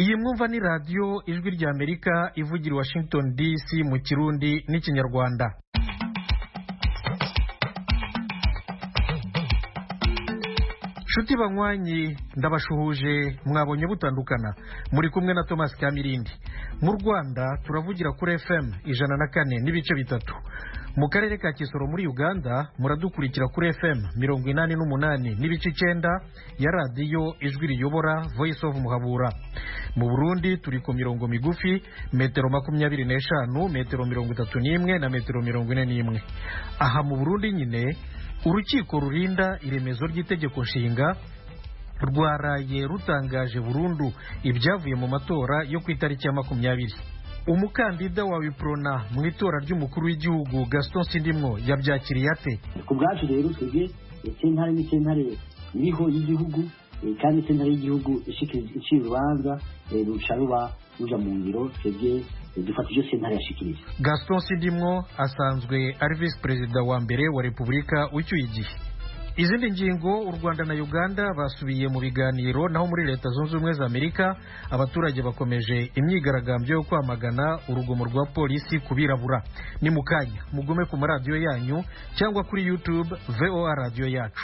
iyi mwumva ni radiyo ijwi rya Amerika ivugira i Washington DC mu Kirundi n'Ikinyarwanda. Nshuti banywanyi ndabashuhuje, mwabonye butandukana, muri kumwe na Thomas Kamirindi. Mu Rwanda turavugira kuri FM 104 n'ibice bitatu. Mu karere ka Kisoro muri Uganda muradukurikira kuri FM 88 n'ibice 9 ya radiyo ijwi riyobora Voice of Muhabura. Mu Burundi turi ku mirongo migufi metero 25, metero 31 na metero 41. Aha mu Burundi nyine urukiko rurinda iremezo ry'itegeko nshinga rwaraye rutangaje burundu ibyavuye mu matora yo ku itariki ya 20. Umukandida wa Wiprona mu itora ry'umukuru w'igihugu Gaston Sindimwo yabyakiriye ate? Ku bwacu rero twebwe sentare iriho y'igihugu kandi sentare y'igihugu ishikiriza urubanza ruca ruja mu ngiro, twebwe dufata ibyo sentare yashikirije. Gaston Sindimwo asanzwe ari vice perezida wa mbere wa Repubulika ucyuye igihe. Izindi ngingo, u Rwanda na Uganda basubiye mu biganiro, naho muri Leta Zunze Ubumwe za Amerika abaturage bakomeje imyigaragambyo yo kwamagana urugomo rwa polisi kubirabura. Ni mukanya mugume ku maradiyo yanyu cyangwa kuri YouTube VOA Radio yacu.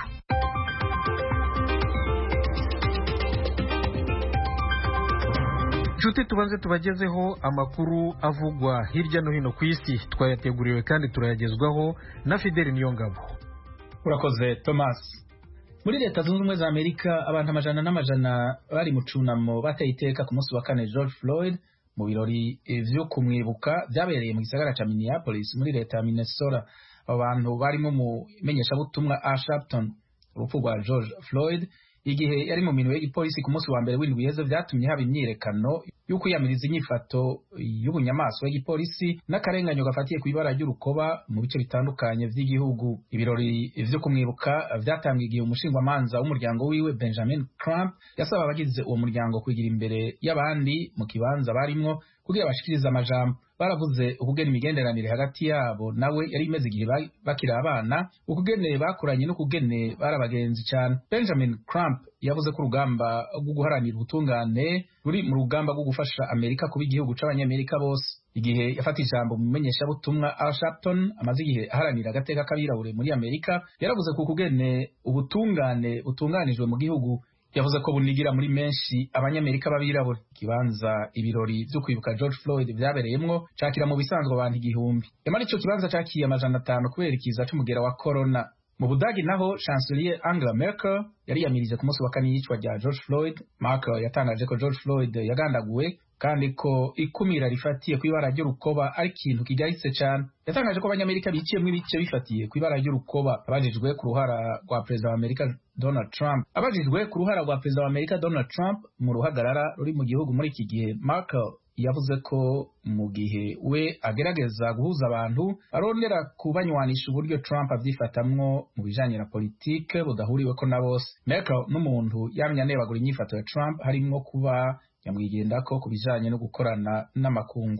Nshuti tubanze tubagezeho amakuru avugwa hirya no hino ku isi, twayateguriwe kandi turayagezwaho na Fidel Niyongabo. Urakoze Thomas. Muri Leta Zunze Ubumwe za Amerika abantu amajana n'amajana bari mu cunamo bateye iteka ku munsi wa kane George Floyd mu birori vyo kumwibuka byabereye mu gisagara ca Minneapolis muri leta ya Minnesota. Abantu barimo mu menyeshabutumwa Sharpton. Urupfu rwa George Floyd igihe yari mu minwe y'igipolisi ku munsi wa mbere w'indwi yeze vyatumye haba imyirekano y'ukwiyamiriza inyifato y'ubunyamaswa y'igipolisi n'akarenganyo gafatiye ku ibara ry'urukoba mu bice bitandukanye vy'igihugu. Ibirori vyo kumwibuka vyatangiye igihe umushingwamanza w'umuryango wiwe Benjamin Crump yasaba abagize uwo muryango kwigira imbere y'abandi mu kibanza barimwo kugira bashikirize amajambo. Baravuze ukugena imigenderanire hagati yabo nawe yari imeze igihe bakira abana, ukugene bakuranye n'ukugene barabagenzi cyane. Benjamin Crump yavuze ko urugamba rwo guharanira ubutungane ruri mu rugamba rwo gufasha Amerika kuba igihugu c'abanyamerika bose. Igihe yafata ijambo mu menyeshabutumwa Al Sharpton amaze igihe aharanira agateka k'abirabure muri Amerika, yaravuze ko ukugene ubutungane butunganijwe mu gihugu yavuze ko bunigira muri menshi abanyamerika babirabura. Kibanza ibirori byo kwibuka George Floyd byabereyemwo cakira mu bisanzwe abantu 1000. Yamara ico kibanza cakiye amajana 5 kubera ikiza c'umugera wa corona. Mu Budagi naho Chancelier Angela Merkel yari yamirije ku munsi wa kane yicwa rya George Floyd. Merkel yatangaje ko George Floyd yagandaguwe kandi ko ikumira rifatiye ku ibara ry'urukoba ari ikintu kigaritse cyane. Yatangaje ko abanyamerika biciyemwo ibice bifatiye ku ibara ry'urukoba. Abajijwe ku ruhara rwa Perezida wa Amerika Donald Trump mu ruhagarara ruri mu gihugu muri iki gihe, Merkel yavuze ko mu gihe we agerageza guhuza abantu arondera kubanywanisha uburyo Trump avyifatamwo mu bijanye na politike budahuriweko na bose. Merkel n'umuntu yamye anebagura inyifato ya Trump harimwo kuba yamwigendako ku bijanye no gukorana n'amakungu.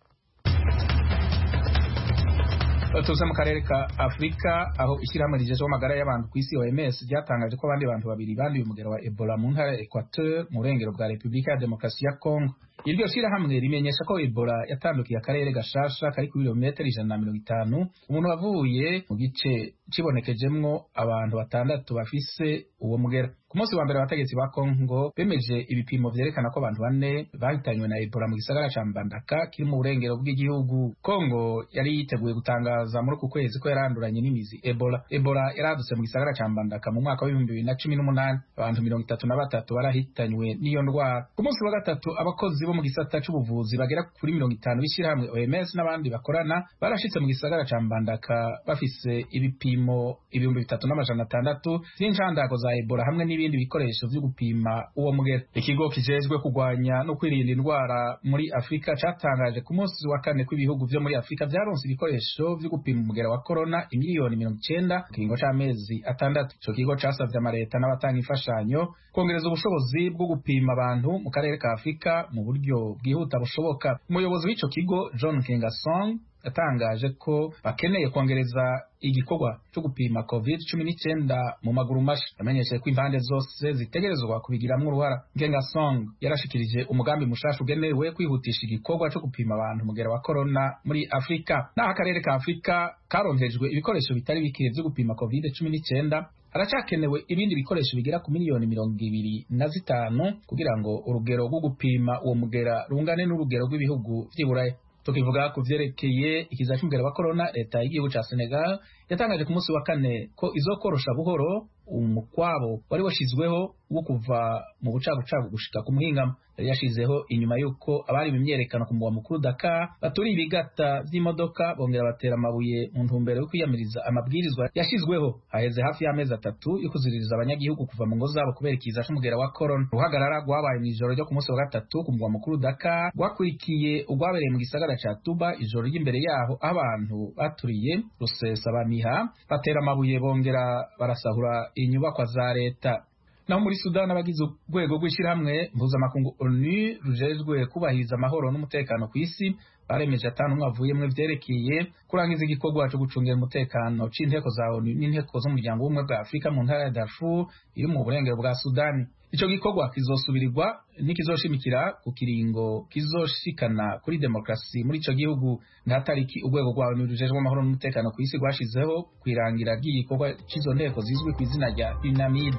Tuza mu karere ka Afrika aho ishyirahamwe rijeje amagara y'abantu ku isi OMS ryatangaje ko abandi bantu babiri banduye umugera wa Ebola mu ntara ya Equateur mu burengero bwa Repubulika ya Demokarasi ya Congo. Iryo shyirahamwe rimenyesha ko Ebola yatandukiye akarere gashasha kari ku birometero 150. Umuntu wavuye mu gice cibonekejemwo abantu 6 bafise uwo mugera. Ku munsi wa mbere abategetsi ba Congo bemeje ibipimo vyerekana ko abantu 4 bahitanywe na Ebola mu gisagara ca Mbandaka kiri mu burengero bw'igihugu. Congo yari yiteguye gutangaza muri uku kwezi ko yaranduranye n'imizi Ebola yaradutse mu gisagara ca Mbandaka mu mwaka wa 2018. Abantu 33 barahitanywe n'iyo ndwara. Ku munsi wa gatatu abakozi bo mu gisata c'ubuvuzi bagera kuri 50 b'ishyirahamwe OMS n'abandi bakorana barashitse mu gisagara ca Mbandaka bafise ibipimo 3600 vy'incandago za Ebola hamwe n'ibindi bikoresho vyo gupima uwo mugera. Ikigo kijejwe kugwanya no kwirinda indwara muri Afrika catangaje ku munsi wa kane ko ibihugu vyo muri Afrika vyaronse ibikoresho vyo gupima umugera wa corona imiliyoni 90 kiringo c'amezi 6. Ico kigo casavye amareta n'abatanga imfashanyo kongereza ubushobozi bwo gupima abantu mu karere ka Afrika mu buryo bwihuta bushoboka. Umuyobozi w'ico kigo John Kengasong yatangaje ko bakeneye kongereza igikorwa cyo gupima COVID-19 mu maguru masha. Yamenyesheje ko impande zose zitegerezwa kubigiramwo uruhara. Ngengasong yarashikirije umugambi mushasha ugenewe kwihutisha igikorwa cyo gupima abantu mugera wa corona muri Afrika. Naho akarere ka Afrika karonkejwe ibikoresho bitari bike byo gupima COVID-19, haracakenewe ibindi bikoresho bigera ku miliyoni 25 kugira ngo urugero rwo gupima uwo mugera rungane n'urugero rw'ibihugu vy'Iburaya. Tukivuga ku vyerekeye ikiza cy'umugera wa corona, leta y'igihugu ca Senegal yatangaje ku munsi wa kane ko izokorosha buhoro umukwabo wari washizweho wo kuva mu bucagucagu gushika ku muhingamo. Yari yashizeho inyuma yuko abari mu myerekano ku mugwa mukuru Dakar baturi ibigata vy'imodoka bongera batera amabuye mu ntumbero yo kwiyamiriza amabwirizwa yashizweho haheze hafi y'amezi 3 yo kuziririza abanyagihugu kuva mu ngo zabo kubera ikiza cy'umugera wa corona. Uhagarara gwabaye mu ijoro ryo ku munsi wa gatatu ku mugwa mukuru Dakar gwakurikiye ugwabereye mu gisagara ca Touba ijoro ry'imbere yaho abantu baturiye rusesabaniha batera amabuye bongera barasahura inyubakwa za leta. Naho muri Sudan abagize urwego rw'ishirahamwe mpuzamakungu ONU rujejwe kubahiriza amahoro n'umutekano ku isi baremeje atanu mwavuyemwe vyerekeye kurangiza igikorwa cyo gucungira umutekano c'inteko za ONU n'inteko z'umuryango w'ubumwe bwa Afrika mu ntara ya Darfur iri mu burengero bwa Sudan. Ico gikorwa kizosubirirwa nikizoshimikira ku kiringo kizoshikana kuri demokrasi muri ico gihugu nta tariki urwego rwa ONU rujejwe amahoro n'umutekano ku isi rwashizeho kwirangira ry'igikorwa c'izo nteko zizwi ku izina rya UNAMID.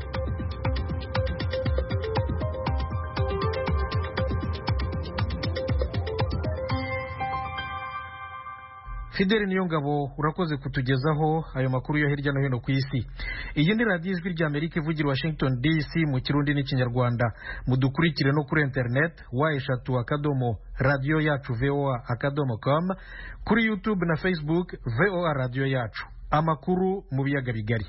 Fidel Niyongabo urakoze kutugezaho ayo makuru yo hirya no hino ku isi. Iyi ni radio Ijwi ry'Amerika ivugira Washington DC mu Kirundi n'Ikinyarwanda. Mudukurikire no kuri internet wa/radio yacu voa.com, kuri YouTube na Facebook VOA radio yacu. Amakuru mu biyaga bigari.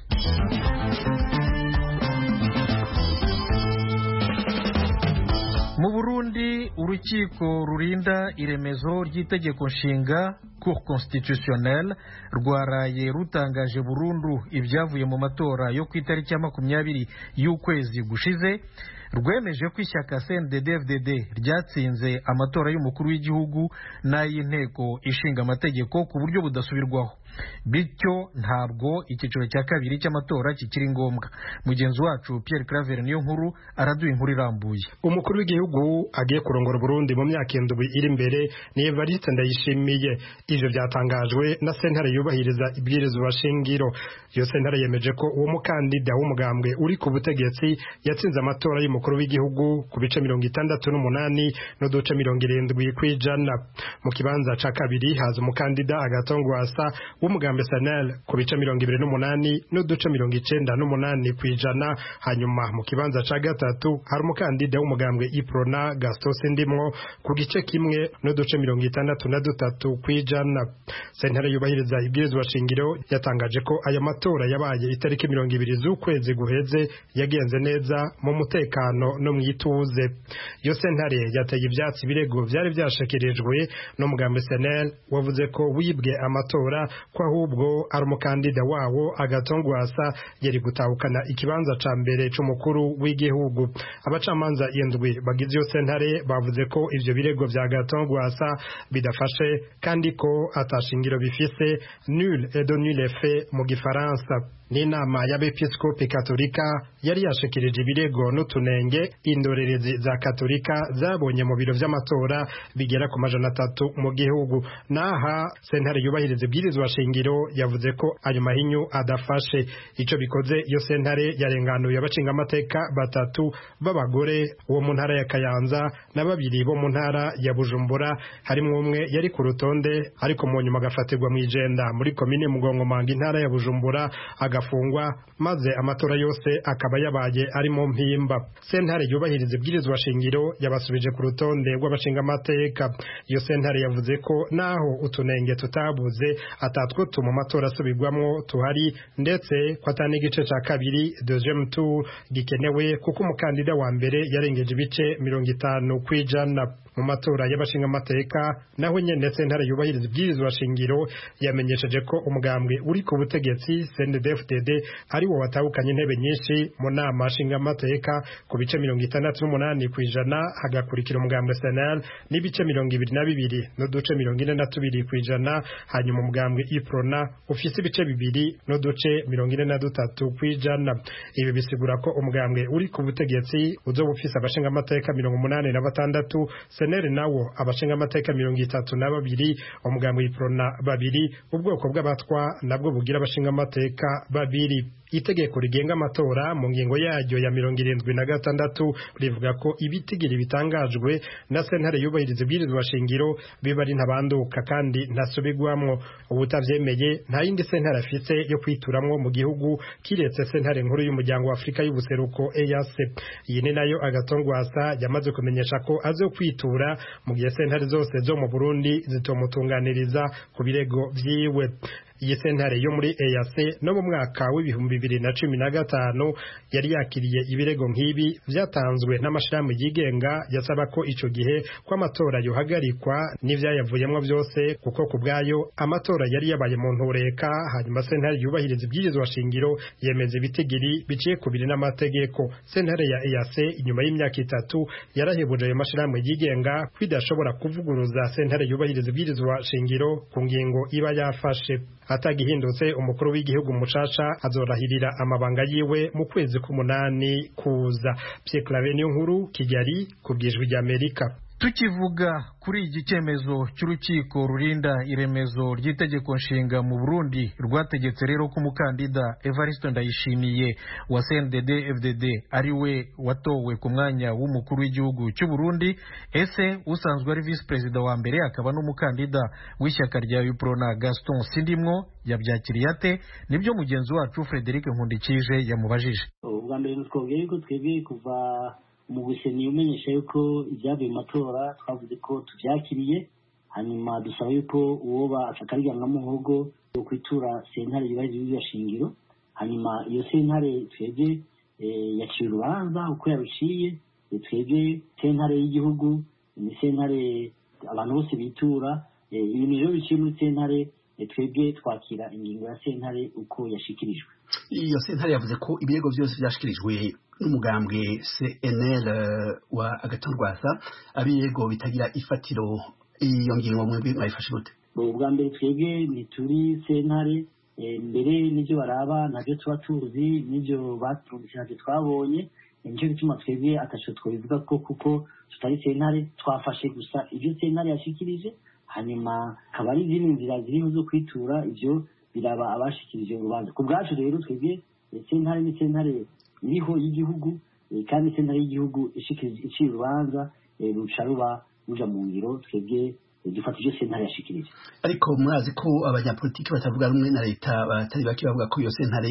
Mu Burundi urukiko rurinda iremezo ry'itegeko nshinga Cour constitutionnelle rwaraye rutangaje burundu ibyavuye mu matora yo ku itariki ya 20 y'ukwezi gushize, rwemeje ko ishyaka CNDD-FDD ryatsinze amatora y'umukuru w'igihugu n'ay'inteko ishinga amategeko ku buryo budasubirwaho, bityo ntabwo icyiciro cya kabiri cy'amatora kikiri ngombwa. Mugenzi wacu Pierre Claver niyo nkuru araduha inkuru irambuye. Umukuru w'igihugu agiye kurongora Burundi mu myaka 7 iri imbere ni Evariste Ndayishimiye. Ivyo byatangajwe na sentare yubahiriza ibwirizwa shingiro. Iyo sentare yemeje ko uwo mukandida w'umugambwe uri ku butegetsi yatsinze amatora y'umukuru w'igihugu ku bice 68 n'uduce 70 kwijana. Mu kibanza ca kabiri haza umukandida Agatongwasa w'umugambi SNL ku bice 28 n'uduce 98 kwijana. Hanyuma mu kibanza ca gatatu hari umukandida w'umugambwe Iprona Gaston Sindimwo ku gice kimwe n'uduce 63 kwijana. Sentare yubahiriza ibwirizwa shingiro yatangaje ko aya matora yabaye itariki 20 z'ukwezi guheze yagenze neza mu mutekano no mwituze. Iyo sentare yateye ivyatsi birego vyari vyashikirijwe n'umugambi SNL wavuze ko wibwe amatora ko ahubwo ari umukandida wawo Agatongwasa yari gutahukana ikibanza ca mbere c'umukuru w'igihugu. Abacamanza 7 bagize iyo sentare bavuze ko ivyo birego vya Agatongwasa bidafashe kandi ko atashingiro bifise, nul et de nul effet mu gifaransa. N'inama y'abepiskopi katolika yari yashikirije ibirego n'utunenge indorerezi za katolika zabonye mu biro vy'amatora bigera ku 300 mu gihugu. Naha sentare yubahiriza ibwirizwa shingiro yavuze ko ayo mahinyu adafashe. Ico bikoze iyo sentare yarenganuye abacinga amateka 3 b'abagore wo mu ntara ya Kayanza na 2 bo mu ntara ya Bujumbura, harimo umwe yari ku rutonde ariko mu nyuma agafatirwa mu ijenda muri komine Mugongomanga intara ya Bujumbura agafungwa, maze amatora yose akaba yabaye ari mu mpimba. Sentare yubahiriza ibwirizwa shingiro yabasubije ku rutonde rw'abashinga amateka. Iyo sentare yavuze ko naho utunenge tutabuze atatwo tuma amatora asubirwamwo tuhari, ndetse ko atani igice ca kabiri deuxième tour gikenewe kuko umukandida wa mbere yarengeje ibice 50 kwijana. mu matora y'abashinga amateka naho nyene sentare yubahiriza ibwirizwa shingiro yamenyesheje ko umugambwe uri ku butegetsi CNDD-FDD ari wo watahukanye intebe nyinshi mu nama nshinga amateka ku bice 68% kw'ijana, hagakurikira umugambwe SNL n'ibice 22 n'uduce 42%, hanyuma umugambwe IPRONA ufise ibice 2 n'uduce 43 kw'ijana. Ibi bisigura ko umugambwe uri ku butegetsi uzoba ufise abashinga amateka 86, SNL nawo abashinga amateka 32, umugambwe IPRONA 2, ubwoko bw'abatwa nabwo bugira abashinga amateka 2. Itegeko rigenga amatora mu ngingo yaryo ya 76 rivuga ko ibitigiri bitangajwe na sentare yubahiriza ibwirizwa shingiro biba ari ntabanduka kandi ntasubigwamwo. Ubutavyemeye nta yindi sentare afite yo kwituramwo mu gihugu kiretse sentare nkuru y'umuryango wa Afrika y'ubuseruko EAC. Iyi ni nayo Agatongwasa yamaze kumenyesha ko azo kwitura mu gihe sentare zose zo mu Burundi zitomutunganiriza ku birego vyiwe. Iyi sentare yo muri EAC no mu mwaka w'ibihumbi 2015 yari yakiriye ibirego nk'ibi vyatanzwe n'amashirahamwe yigenga yasaba ko ico gihe ko amatora yohagarikwa n'ivyayavuyemwo vyose, kuko ku bwayo amatora yari yabaye mu ntureka. Hanyuma sentare yubahiriza ibwirizwa shingiro yemeza ibitigiri biciye ku biri n'amategeko. Sentare ya EAC inyuma y'imyaka 3 yarahebuje ayo mashirahamwe yigenga kwidashobora kuvuguruza sentare yubahiriza ibwirizwa shingiro ku ngingo iba yafashe. Atagihindutse umukuru w'igihugu mushasha azorahirira amabanga yiwe mu kwezi k'umunani kuza. Pierre Claver Niyonkuru, Kigali, kubwijwi rya Amerika. Tukivuga kuri iki cyemezo cy'urukiko rurinda iremezo ry'itegeko nshinga mu Burundi rwategetse rero ko umukandida Evariste Ndayishimiye wa CNDD-FDD ari we watowe ku mwanya w'umukuru w'igihugu cy'u Burundi, ese usanzwe ari vice president wa mbere akaba n'umukandida w'ishyaka rya UPRONA Gaston Sindimwo yabyakiriye ate? Nibyo mugenzi wacu Frederic Nkundikije yamubajije. Ubwa mbere twebwe ko twebwe kuva mu guseni umenyesha yuko ibyavuye mu matora twavuze ko tubyakiriye, hanyuma dusaba yuko uwoba akaryamwa mu muhogo yo kwitura sentare yubahiriza shingiro. Hanyuma iyo sentare twebwe yaciye urubanza uko yaruciye. Twebwe sentare y'igihugu ni sentare abantu bose bitura, ibintu rero biciye muri sentare twebwe twakira ingingo ya sentare uko yashikirijwe. Iyo sentare yavuze ko ibirego byose byashikirijwe n'umugambwe CNL wa Agatongwasa abirego bitagira ifatiro. Iyo ngingo mwebwe mwayifashe gute? Ubwa mbere twebwe ntituri sentare, mbere n'ibyo baraba nabyo tuba tuzi, n'ibyo batumvise twabonye. Nicyo gituma twebwe ataco twobivuga ko kuko tutari sentare, twafashe gusa ibyo sentare yashikirije. Hanyuma akaba ari izindi nzira ziriho zo kwitura, ibyo biraba abashikirije urubanza. Ku bwacu rero twebwe sentare ni sentare iriho y'igihugu, kandi sentare y'igihugu iciye urubanza ruca ruba ruja mu ngiro. Twebwe dufata ibyo sentare yashikirije. Ariko murazi ko abanyapolitiki batavuga rumwe na leta batari bake bavuga ko iyo sentare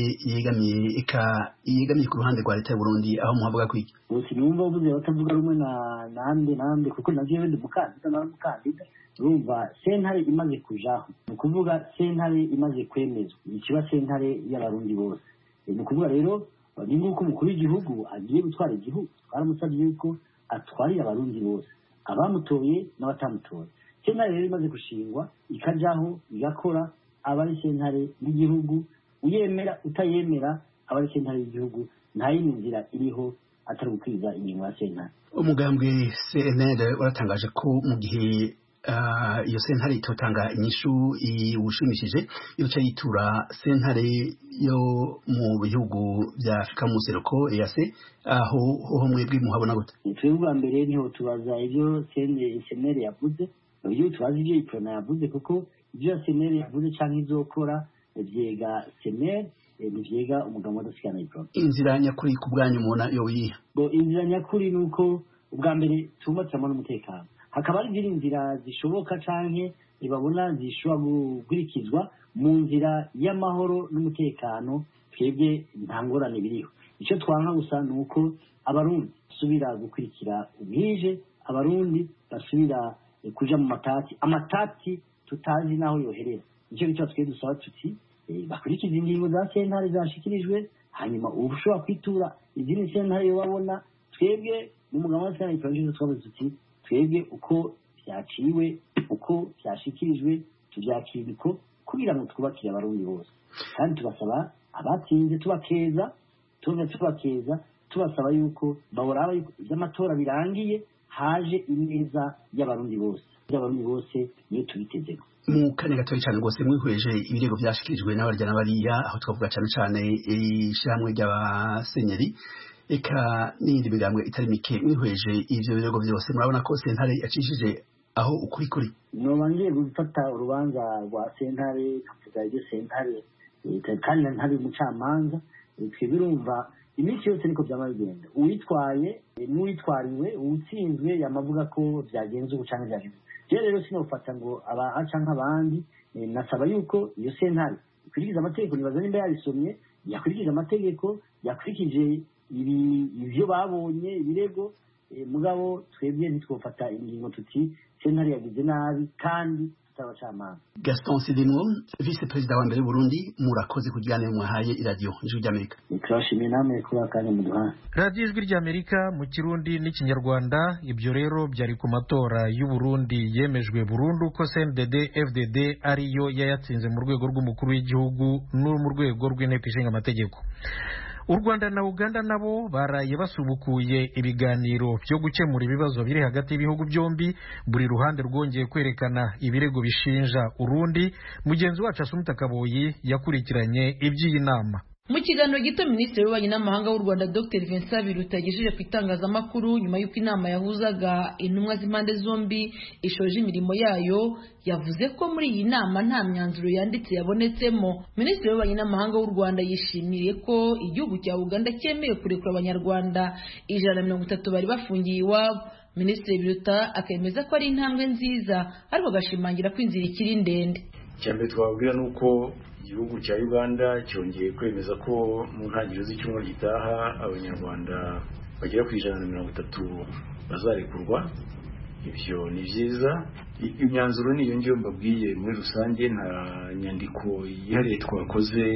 yegamiye ku ruhande rwa leta y'u Burundi, aho muhavuga ko iki? Bose numva uvuze batavuga rumwe nande kuko navyo ndi mukandida. Urumva sentare imaze kujaho, ni ukuvuga sentare imaze kwemezwa, ikiba sentare y'abarundi bose. Ni ukuvuga rero ni nk'uko umukuru w'igihugu agiye gutwara igihugu, twaramusabye yuko atwarira abarundi bose, abamutoye n'abatamutoye. Sentare rero imaze gushingwa ikajaho igakora, aba ari sentare y'igihugu. Uyemera utayemera aba ari sentare y'igihugu. Nta yindi nzira iriho atari gukwiza ingingo ya sentare. Umugambwe CNL waratangaje ko mu gihe iyo sentare itotanga inyishu iwushimishije yoca yitura sentare yo mu bihugu bya Afrika mu seruko EAC. aho mwebwe muhabona gute? Twebwe bwa mbere niho tubaza ibyo senere yavuze, ibyo tubaza ibyo IPRONA yavuze, kuko ibyo senere yavuze cyangwa izokora byega senere nivyega umugabo wadasikana IPRONA. Inzira nyakuri ku bwanyu mubona yo yiha? Inzira nyakuri nuko ubwa mbere tubatsamo n'umutekano, hakaba ari izindi nzira zishoboka canke ibabona zishobora gukurikizwa mu nzira y'amahoro n'umutekano. Twebwe nta ngorane biriho. Icyo twanka gusa ni uko abarundi basubira gukurikira ubwije, abarundi basubira kuja mu amatati tutazi naho yoherera. Nicyo gicyo twe dusaba tuti bakurikiza ingingo za sentare zashikirijwe, hanyuma ushobora kwitura izindi sentare yo babona. Twebwe mu mugabo wa sentare twavuze tuti twebwe uko byaciwe uko byashikirijwe tubyakira uko kugira ngo twubakire abarundi bose kandi tubasaba abatsinze tubakeza tubasaba yuko bahora yuko iby'amatora birangiye haje ineza y'abarundi bose niyo tubitezeko. Mu kanya gatoya cyane rwose mwihweje ibirego byashikirijwe n'abarya n'abariya aho twavuga cyane cyane ishyirahamwe ry'abasenyeri eka n'iyindi migambwe itari mike mwihweje ivyo birego byose murabona ko sentare yacishije aho ukuri kuri. Noba ngiye gufata urubanza rwa sentare kavuga ibyo sentare kandi ntari umucamanza twibirumva iminsi yose niko byama bigenda uwitwaye n'uwitwariwe uwutsinzwe yamavuga ko byagenze ubucanke byagenze. Rero sinofata ngo abaca nk'abandi nasaba yuko iyo sentare ikurikiza amategeko nibaza nimba yarisomye yakurikije amategeko yakurikije ibyo babonye ibirego mugabo twebwe ntitwofata ingingo tuti sentare yagize nabi kandi tutabacamanza. Gaston Sidimwo vice president wa mbere Burundi murakoze kujyana mwahaye iradio Ijwi ry'Amerika. Nikrashimiye namwe kuba kandi muduha. Radio Ijwi ry'Amerika mu Kirundi n'ikinyarwanda ibyo rero byari ku matora y'u Burundi yemejwe burundu ko CNDD FDD ariyo yayatsinze mu rwego rw'umukuru w'igihugu no mu rwego rw'inteko ishinga amategeko. U Rwanda na Uganda nabo baraye basubukuye ibiganiro byo gukemura ibibazo biri hagati y'ibihugu byombi buri ruhande rwongeye kwerekana ibirego bishinja urundi. Mugenzi wacu Asumta Kaboyi yakurikiranye iby'iyi nama. Mu kiganiro gito Minisitiri w'Ububanyi n'Amahanga w'u Rwanda Dr Vincent Biruta yagejeje ku itangazamakuru nyuma y'uko inama yahuzaga intumwa z'impande zombi ishoje imirimo yayo yavuze ko muri iyi nama nta myanzuro yanditse yabonetsemo. Minisitiri w'Ububanyi n'Amahanga w'u Rwanda yishimiye ko igihugu cya Uganda cyemeye kurekura abanyarwanda 130 bari bafungiye iwabo. Minisitiri Biruta akemeza ko ari intambwe nziza ariko agashimangira ko inzira ikiri ndende. Cyambere twabwira nuko igihugu cya Uganda cyongeye kwemeza ko mu ntangiriro z'icyumweru gitaha abanyarwanda bagera ku 130 bazarekurwa. Ibyo ni byiza. Imyanzuro niyo ngiyo mbabwiye muri rusange nta nyandiko yihariye twakoze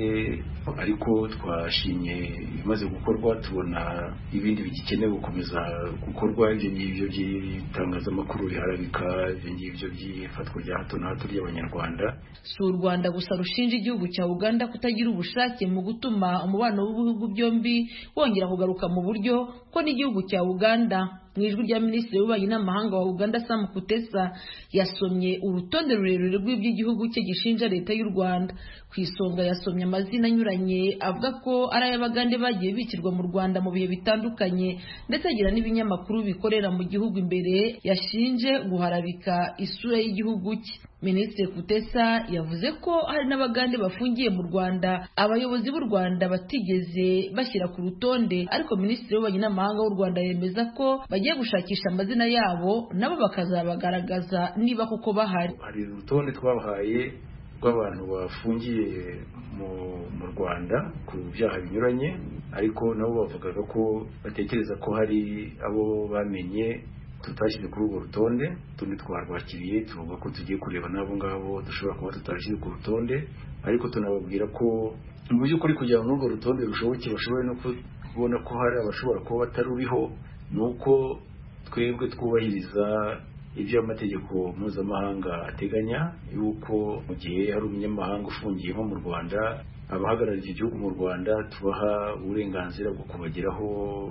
ariko twashimye bimaze gukorwa tubona ibindi bigikenewe gukomeza gukorwa ibyo ngibyo by'itangazamakuru biharabika ibyo ngibyo by'ifatwa rya hato na hato ry'abanyarwanda. Si u Rwanda gusa rushinja igihugu cya Uganda kutagira ubushake mu gutuma umubano w'ibihugu byombi wongera kugaruka mu buryo ko n'igihugu cya Uganda mu ijwi rya Minisitiri w'Ububanyi n'Amahanga wa Uganda Sam Kutesa yasomye urutonde rurerure rw'iby'igihugu cye gishinja leta y'u Rwanda. Ku isonga yasomye amazina anyuranye avuga ko ari ay'Abagande bagiye bikirwa mu Rwanda mu bihe bitandukanye ndetse agira n'ibinyamakuru bikorera mu gihugu imbere yashinje guharabika isura y'igihugu cye. Minisitiri Kutesa yavuze ko hari n'Abagande bafungiye mu Rwanda abayobozi b'u Rwanda batigeze bashyira ku rutonde ariko Minisitiri w'Ububanyi n'Amahanga w'u Rwanda yemeza ko bagiye gushakisha amazina yabo nabo bakazabagaragaza niba koko bahari. Hari urutonde twabahaye rw'abantu bafungiye mu Rwanda ku byaha binyuranye ariko nabo bavugaga ko batekereza ko hari abo bamenye tutashyize kuri urwo rutonde tundi twarwakiriye tuvuga ko tugiye kureba n'abo ngabo dushobora kuba tutarashyize ku rutonde ariko tunababwira ko mu by'ukuri kugira ngo urwo rutonde rushoboke bashoboye no kubona ko hari abashobora kuba bataruriho nuko twebwe twubahiriza ibyo amategeko mpuzamahanga ateganya yuko mu gihe hari umunyamahanga ufungiye nko mu Rwanda abahagarariye igihugu mu Rwanda tubaha uburenganzira bwo kubageraho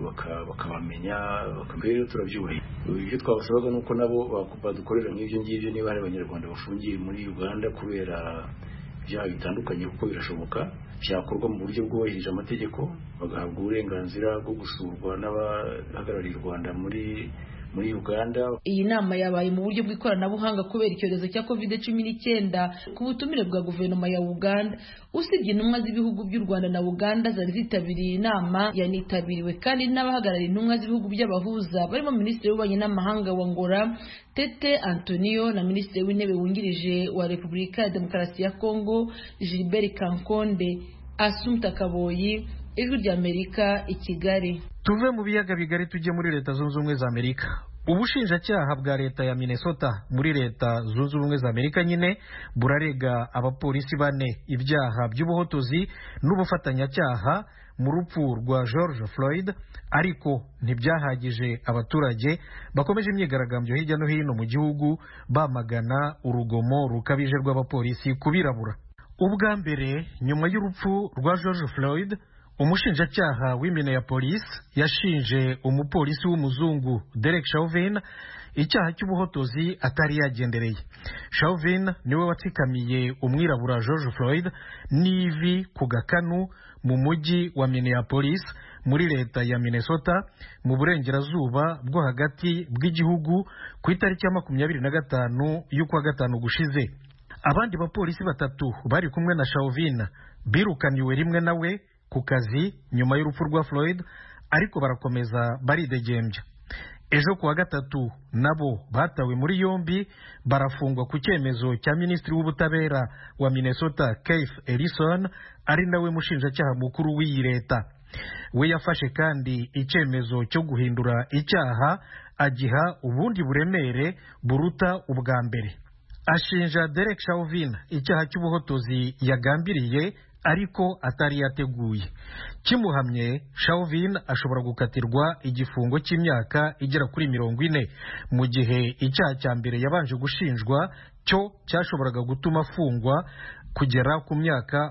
bakabamenya rero turabyubahiriza. Ibyo twabasabaga nuko nabo badukorera nk'ibyo ngibyo niba hari abanyarwanda bafungiye muri Uganda kubera ibyaha bitandukanye kuko birashoboka byakorwa mu buryo bwubahirije amategeko bagahabwa uburenganzira bwo gusurwa n'abahagarariye u Rwanda muri Uganda. Iyi nama yabaye mu buryo bw'ikoranabuhanga kubera icyorezo cya COVID-19 ku butumire bwa guverinoma ya Uganda. Usibye intumwa z'ibihugu by'u Rwanda na Uganda zari zitabiriye inama yanitabiriwe kandi n'abahagarariye intumwa z'ibihugu by'abahuza barimo Minisitiri w'Ububanyi n'Amahanga wa Angola Tete Antonio na Minisitiri w'Intebe wungirije wa Repubulika ya Demokarasi ya Kongo Gilbert Kankonde. Asumta Kaboyi, Ijwi ry'Amerika, i Kigali. Tuve mu biyaga bigari tujye muri Leta Zunze Ubumwe za Amerika. ubushinjacyaha bwa leta ya Minnesota muri leta zunze ubumwe za Amerika nyine burarega abapolisi 4 ibyaha by'ubuhotozi n'ubufatanyacyaha mu rupfu rwa George Floyd, ariko ntibyahagije abaturage bakomeje imyigaragambyo hirya no hino mu gihugu bamagana urugomo rukabije rw'abapolisi kubirabura. Ubwa mbere nyuma y'urupfu rwa George Floyd, umushinjacyaha w'Minneapolis yashinje umupolisi w'umuzungu Derek Chauvin icyaha cy'ubuhotozi atari yagendereye. Chauvin niwe watsikamiye umwirabura George Floyd n'ivi ku gakanu mu mujyi wa Minneapolis muri leta ya Minnesota mu burengerazuba bwo hagati bw'igihugu ku itariki ya 25 y'ukwa gatanu gushize. Abandi bapolisi 3 bari kumwe na Chauvin birukaniwe rimwe nawe ku kazi nyuma y'urupfu rwa Floyd, ariko barakomeza baridegembya. Ejo kuwa gatatu nabo batawe muri yombi barafungwa ku cyemezo cya minisitiri w'ubutabera wa Minnesota Keith Ellison, ari nawe mushinjacyaha mukuru w'iyi leta. We yafashe kandi icyemezo cyo guhindura icyaha agiha ubundi buremere buruta ubwa mbere. Ashinja Derek Chauvin icyaha cy'ubuhotozi yagambiriye ariko atari yateguye. Kimuhamye, Chauvin ashobora gukatirwa igifungo cy'imyaka igera kuri 40 mu gihe icyaha cya mbere yabanje gushinjwa cyo cyashoboraga gutuma afungwa kugera ku myaka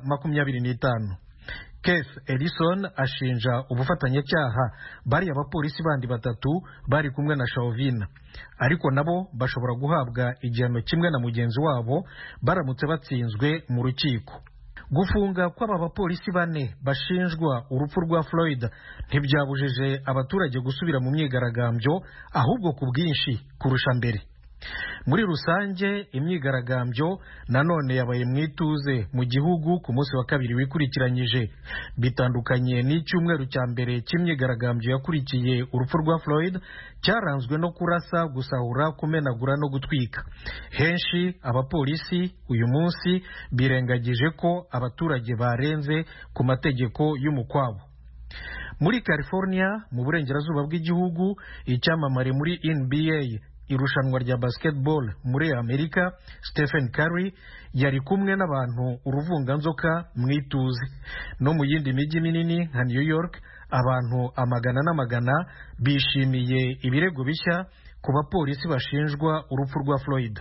25. Keith Ellison ashinja ubufatanyacyaha bari abapolisi bandi 3 bari kumwe na Chauvin, ariko nabo bashobora guhabwa igihano kimwe na mugenzi wabo baramutse batsinzwe mu rukiko. Gufunga kw'aba bapolisi 4 bashinjwa urupfu rwa Floyd ntibyabujije abaturage gusubira mu myigaragambyo, ahubwo ku bwinshi kurusha mbere. Muri rusange imyigaragambyo nanone yabaye mwituze mu gihugu ku munsi wa kabiri wikurikiranyije, bitandukanye n'icyumweru cya mbere cy'imyigaragambyo yakurikiye urupfu rwa Floyd cyaranzwe no kurasa, gusahura, kumenagura no gutwika. Henshi abapolisi uyu munsi birengagije ko abaturage barenze ku mategeko y'umukwabo. Muri California mu burengerazuba bw'igihugu, icyamamare muri NBA irushanwa rya basketball muri Amerika Stephen Curry yari kumwe n'abantu uruvunganzoka mwituze. No mu yindi mijyi minini nka New York abantu amagana n'amagana bishimiye ibirego bishya ku bapolisi bashinjwa urupfu rwa Floyd.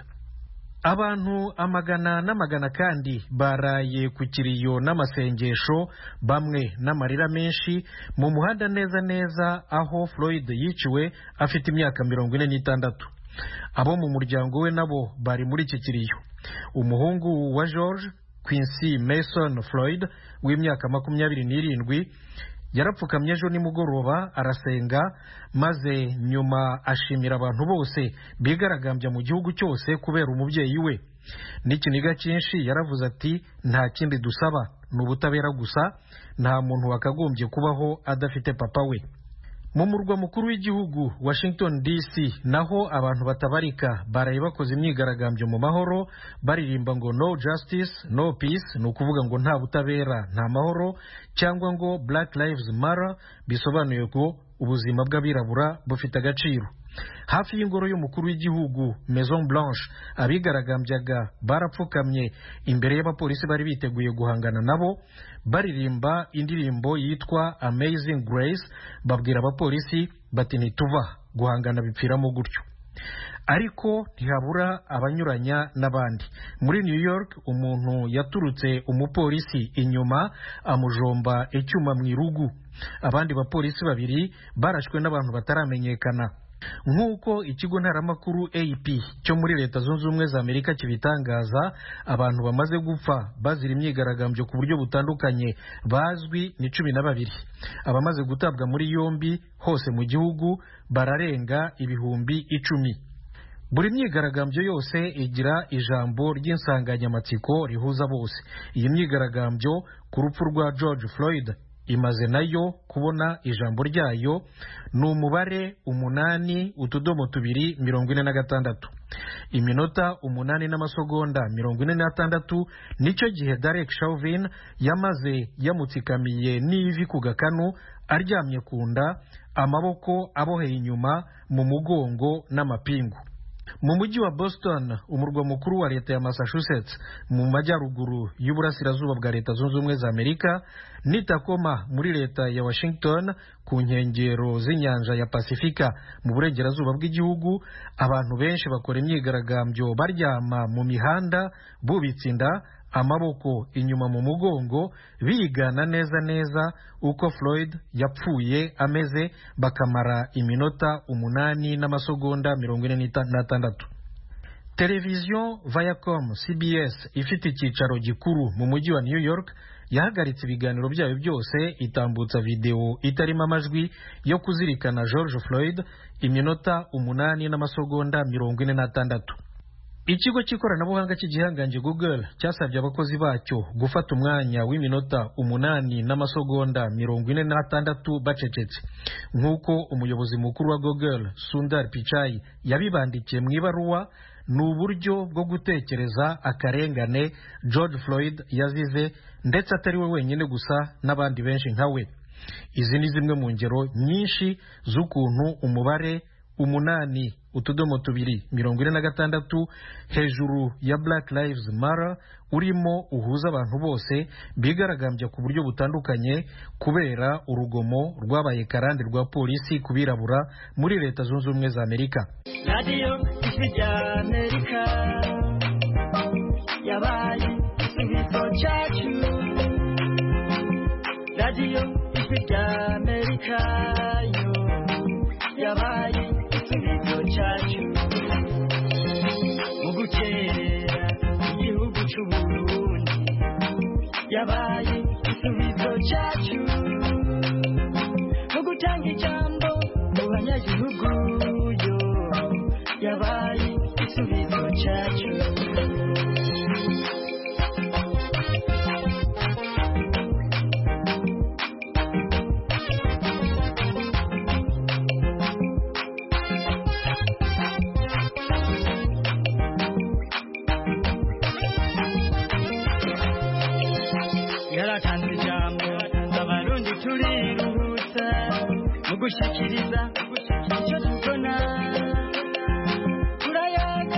Abantu amagana n'amagana kandi baraye ku kiriyo n'amasengesho, bamwe n'amarira menshi mu muhanda neza aho Floyd yiciwe afite imyaka 46. Abo mu muryango we nabo bari muri iki kiriyo. Umuhungu wa George, Quincy Mason Floyd w'imyaka 27 yarapfukamye ejo nimugoroba arasenga, maze nyuma ashimira abantu bose bigaragambya mu gihugu cyose kubera umubyeyi we. N'ikiniga cyinshi yaravuze ati nta kindi dusaba ni ubutabera gusa, nta muntu wakagombye kubaho adafite papa we. Mu murwa mukuru w'igihugu Washington DC naho abantu batabarika baraye bakoze imyigaragambyo mu mahoro baririmba ngo no justice no peace, ni ukuvuga ngo nta butabera nta mahoro, cyangwa ngo Black Lives Matter, bisobanuye ko ubuzima bw'abirabura bufite agaciro. Hafi y'ingoro y'umukuru w'igihugu Maison Blanche abigaragambyaga barapfukamye imbere y'abapolisi bari biteguye guhangana nabo, baririmba indirimbo yitwa Amazing Grace, babwira abapolisi bati ntituva guhangana bipfiramo gutyo. Ariko ntihabura abanyuranya n'abandi. Muri New York umuntu yaturutse umupolisi inyuma amujomba icyuma mu irugu. Abandi bapolisi 2 barashwe n'abantu bataramenyekana. Nk'uko ikigo ntaramakuru AP cyo muri leta zunze ubumwe za Amerika kibitangaza, abantu bamaze gupfa bazira imyigaragambyo ku buryo butandukanye bazwi ni 12. Abamaze gutabwa muri yombi hose mu gihugu bararenga ibihumbi 10. Buri myigaragambyo yose igira ijambo ry'insanganyamatsiko rihuza bose. Iyi myigaragambyo ku rupfu rwa George Floyd imaze nayo kubona ijambo ryayo, ni umubare 8:246. Iminota 8 n'amasegonda 46 nicyo gihe Derek Chauvin yamaze yamutsikamiye n'ivi ku gakanu, aryamye ku nda, amaboko aboheye inyuma mu mugongo n'amapingu. Mu mujyi wa Boston, umurwa mukuru wa leta ya Massachusetts, mu majyaruguru y'uburasirazuba bwa leta zunze ubumwe za Amerika, ni Tacoma muri leta ya Washington, ku nkengero z'inyanja ya Pasifika mu burengerazuba bw'igihugu, abantu benshi bakora imyigaragambyo baryama mu mihanda, bubitse inda, amaboko inyuma mu mugongo, bigana neza neza uko Floyd yapfuye ameze, bakamara iminota 8 n'amasegonda 46. Televiziyo Viacom CBS ifite icyicaro gikuru mu mujyi wa New York yahagaritse ibiganiro byayo byose, itambutsa video itarimo amajwi yo kuzirikana George Floyd iminota 8 n'amasegonda 46. Ikigo cy'ikoranabuhanga cy'igihangange Google cyasabye abakozi bacyo gufata umwanya w'iminota 8 n'amasegonda 46 bacecetse, nk'uko umuyobozi mukuru wa Google Sundar Pichai yabibandikiye mu ibaruwa. Ni uburyo bwo gutekereza akarengane George Floyd yazize, ndetse atari we wenyine gusa, n'abandi benshi nka we. Izi ni zimwe mu ngero nyinshi z'ukuntu umubare 8:246 hejuru ya Black Lives Matter urimo uhuza abantu bose bigaragambya ku buryo butandukanye kubera urugomo rwabaye karande rwa polisi kubirabura muri leta zunze ubumwe za Amerika. Radio Ijwi rya Amerika yabaye igisubizo cyacu. Radio Ijwi rya Amerika yo yabaye igisubizo cyacu. Mu gukerera igihugu cy'u Burundi yabaye igisubizo cyacu. Mu gutanga ijambo mu banyagihugu yo yabaye igisubizo cyacu. Yaratanze ijambo abarundi turiruhutsa mu gushikiriza icyo tubona, turayaga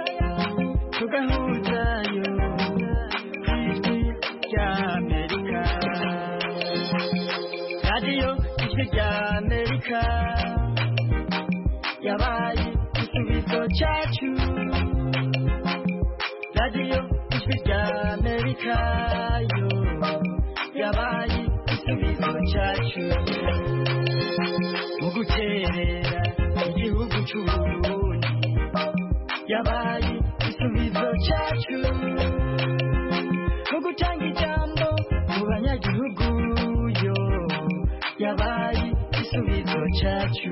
tugahuzayo Ijwi rya Amerika. Radio Ijwi rya Amerika yabaye igisubizo cyacu. Radio Ijwi rya Amerika yo yabaye igisubizo cyacu. Mu guterera igihugu cy'u Burundi yabaye igisubizo cyacu. Mu gutanga ijambo mu banyagihugu yo yabaye igisubizo cyacu.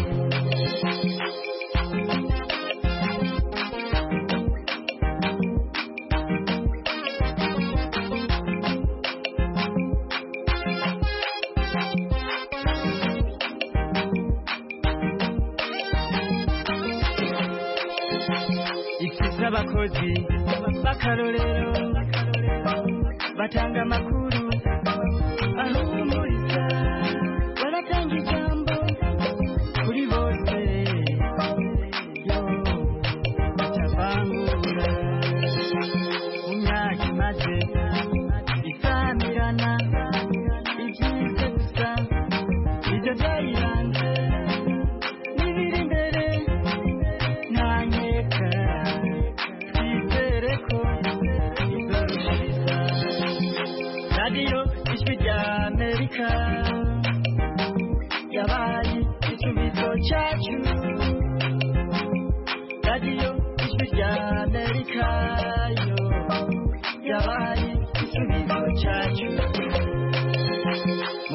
Abakozi b'akarorero batanga amakuru ahumuriza, baratanga ijambo kuri bose yo batavangura. Mu myaka imaze isamirana ibyize gusa ibyo byayiranze n'ibiri imbere nta nkeka. Radio Ijwi rya Amerika yabaye igisubizo cyacu. Radio Ijwi rya Amerika yo yabaye igisubizo cyacu. Mu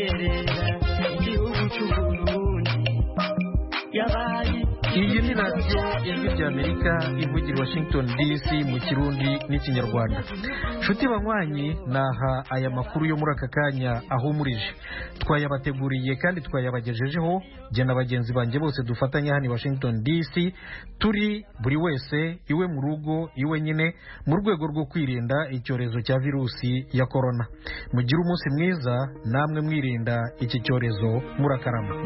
guterera igihugu cy'u Burundi yabaye. Iyi ni radio ijwi ry'Amerika ivugira Washington DC mu Kirundi n'Ikinyarwanda. Nshuti banywanyi, naha aya makuru yo muri aka kanya ahumurije. Twayabateguriye kandi twayabagejejeho jye na bagenzi banjye bose dufatanya hano i Washington DC, turi buri wese iwe mu rugo iwe nyine mu rwego rwo kwirinda icyorezo cya virusi ya corona. Mugire umunsi mwiza, namwe mwirinda iki cyorezo murakarama.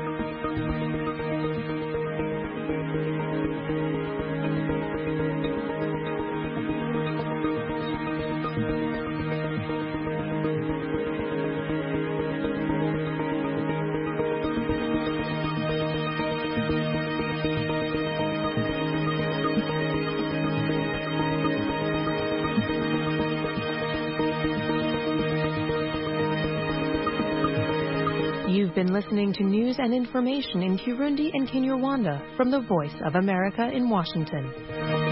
You've been listening to news and information in Kirundi and Kinyarwanda from the Voice of America in Washington.